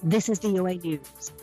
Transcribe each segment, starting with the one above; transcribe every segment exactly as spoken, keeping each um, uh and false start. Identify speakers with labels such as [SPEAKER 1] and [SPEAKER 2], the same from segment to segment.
[SPEAKER 1] This is V O A News.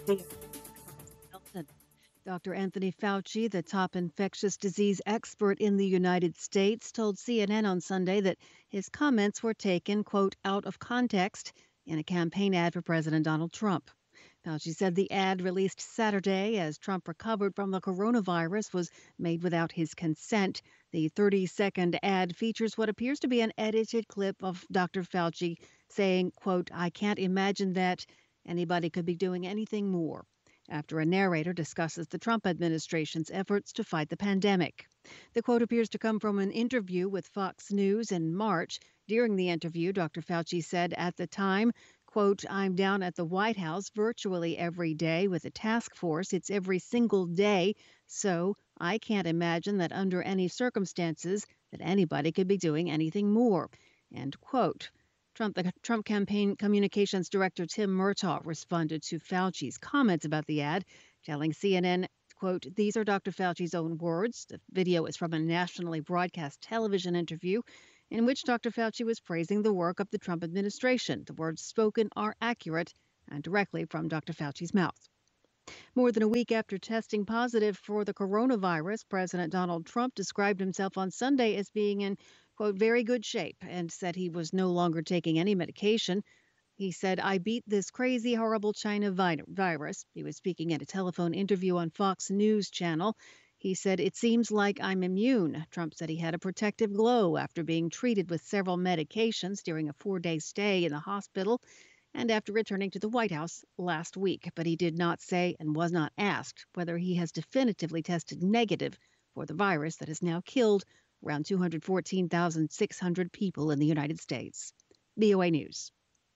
[SPEAKER 1] Doctor Anthony Fauci, the top infectious disease expert in the United States, told C N N on Sunday that his comments were taken, quote, out of context in a campaign ad for President Donald Trump. Fauci said the ad released Saturday as Trump recovered from the coronavirus was made without his consent. The thirty-second ad features what appears to be an edited clip of Doctor Fauci saying, quote, I can't imagine that anybody could be doing anything more, after a narrator discusses the Trump administration's efforts to fight the pandemic. The quote appears to come from an interview with Fox News in March. During the interview, Doctor Fauci said at the time, quote, I'm down at the White House virtually every day with a task force. It's every single day. So I can't imagine that under any circumstances that anybody could be doing anything more, end quote. Trump, the Trump campaign communications director Tim Murtaugh responded to Fauci's comments about the ad, telling C N N, quote, these are Doctor Fauci's own words. The video is from a nationally broadcast television interview in which Doctor Fauci was praising the work of the Trump administration. The words spoken are accurate and directly from Doctor Fauci's mouth. More than a week after testing positive for the coronavirus, President Donald Trump described himself on Sunday as being in, quote, very good shape and said he was no longer taking any medication. He said, I beat this crazy, horrible China vi- virus. He was speaking at a telephone interview on Fox News Channel. He said, it seems like I'm immune. Trump said he had a protective glow after being treated with several medications during a four-day stay in the hospital and after returning to the White House last week. But he did not say and was not asked whether he has definitively tested negative for the virus that has now killed around two hundred fourteen thousand six hundred people in the United States. V O A News.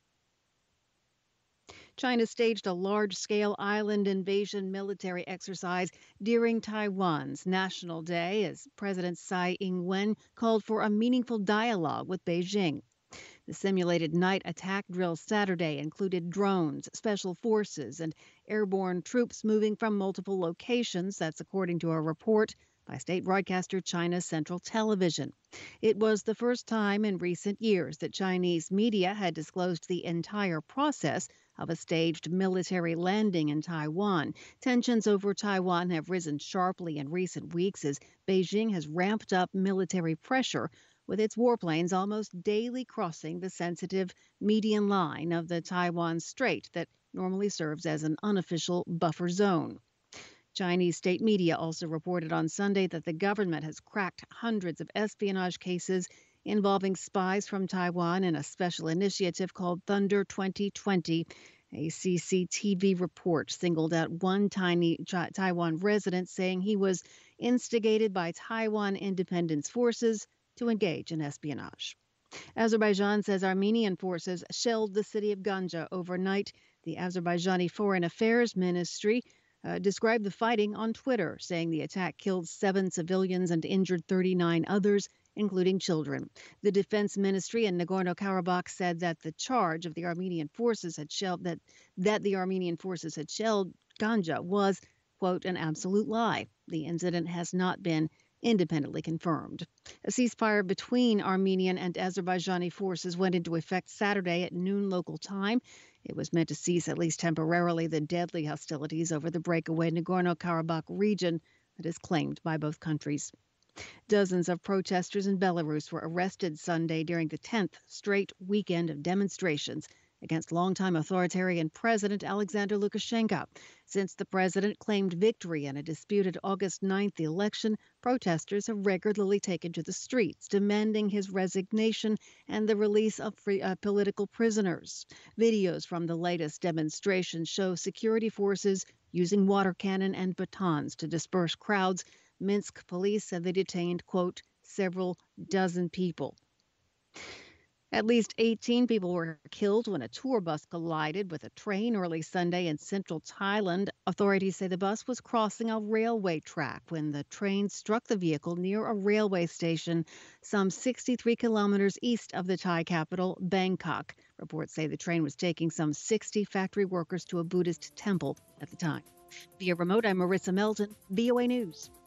[SPEAKER 1] China staged a large-scale island invasion military exercise during Taiwan's National Day as President Tsai Ing-wen called for a meaningful dialogue with Beijing. The simulated night attack drill Saturday included drones, special forces, and airborne troops moving from multiple locations. That's according to a report by state broadcaster China Central Television. It was the first time in recent years that Chinese media had disclosed the entire process of a staged military landing in Taiwan. Tensions over Taiwan have risen sharply in recent weeks as Beijing has ramped up military pressure, with its warplanes almost daily crossing the sensitive median line of the Taiwan Strait that normally serves as an unofficial buffer zone. Chinese state media also reported on Sunday that the government has cracked hundreds of espionage cases involving spies from Taiwan in a special initiative called Thunder twenty twenty. A C C T V report singled out one tiny Taiwan resident, saying he was instigated by Taiwan independence forces to engage in espionage. Azerbaijan says Armenian forces shelled the city of Ganja overnight. The Azerbaijani Foreign Affairs Ministry uh, described the fighting on Twitter, saying the attack killed seven civilians and injured thirty-nine others, including children. The Defense Ministry in Nagorno-Karabakh said that the charge of the Armenian forces had shelled that that the Armenian forces had shelled Ganja was, quote, an absolute lie. The incident has not been independently confirmed. A ceasefire between Armenian and Azerbaijani forces went into effect Saturday at noon local time. It was meant to cease, at least temporarily, the deadly hostilities over the breakaway Nagorno-Karabakh region that is claimed by both countries. Dozens of protesters in Belarus were arrested Sunday during the tenth straight weekend of demonstrations against longtime authoritarian President Alexander Lukashenko. Since the president claimed victory in a disputed August ninth election, protesters have regularly taken to the streets, demanding his resignation and the release of free, uh, political prisoners. Videos from the latest demonstrations show security forces using water cannon and batons to disperse crowds. Minsk police said they detained, quote, several dozen people. At least eighteen people were killed when a tour bus collided with a train early Sunday in central Thailand. Authorities say the bus was crossing a railway track when the train struck the vehicle near a railway station some sixty-three kilometers east of the Thai capital, Bangkok. Reports say the train was taking some sixty factory workers to a Buddhist temple at the time. Via remote, I'm Marissa Melton, V O A News.